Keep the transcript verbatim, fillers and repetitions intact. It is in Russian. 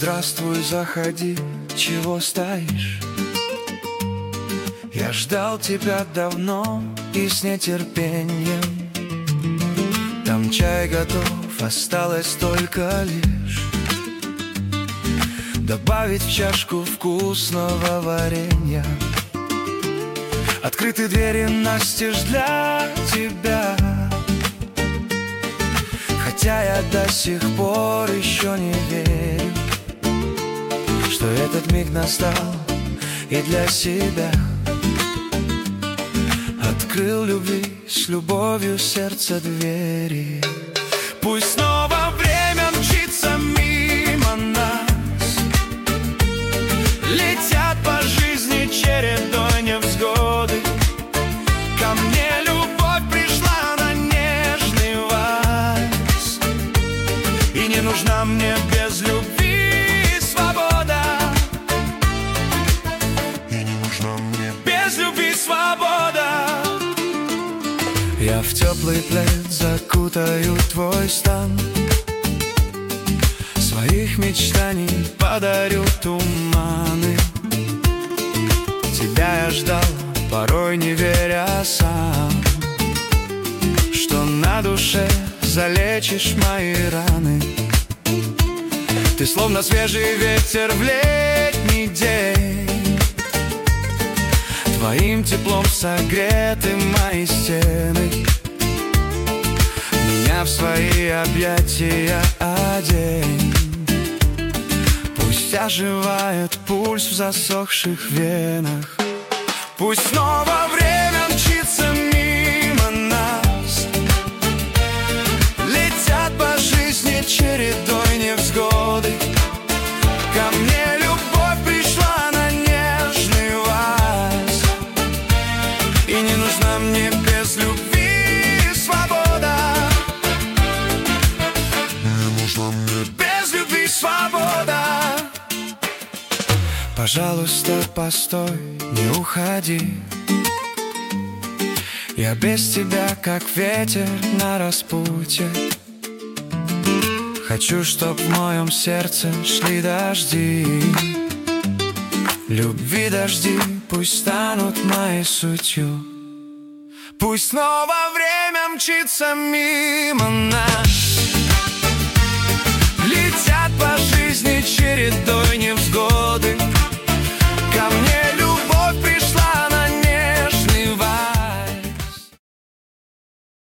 здравствуй, заходи, чего стоишь? Я ждал тебя давно и с нетерпением. Там чай готов, осталось только лишь добавить в чашку вкусного варенья. Открыты двери настежь для тебя, хотя я до сих пор еще не верю, что этот миг настал и для себя. Открыл любви с любовью сердце двери. Пусть снова время мчится мимо нас, летят по жизни чередой невзгоды. Ко мне любовь пришла на нежный вальс, и не нужна мне без любви свобода. И не нужна мне без любви свобода. Я в теплый плед закутаю твой стан, своих мечтаний подарю туманы. Тебя я ждал, порой не веря сам, что на душе залечишь мои раны. Ты словно свежий ветер в летний день, твоим теплом согреты мои стены. Меня в свои объятия одень, пусть оживает пульс в засохших венах. Пусть снова время мчится мимо нас, летят по жизни чередой невзгоды. Ко мне любовь пришла на нежный вальс, и не нужна мне без любви свобода. Не нужна мне без любви свобода. Пожалуйста, постой, не уходи. Я без тебя, как ветер на распутье. Хочу, чтоб в моем сердце шли дожди. Любви дожди пусть станут моей сутью. Пусть снова время мчится мимо нас, летят по жизни чередой невзгод.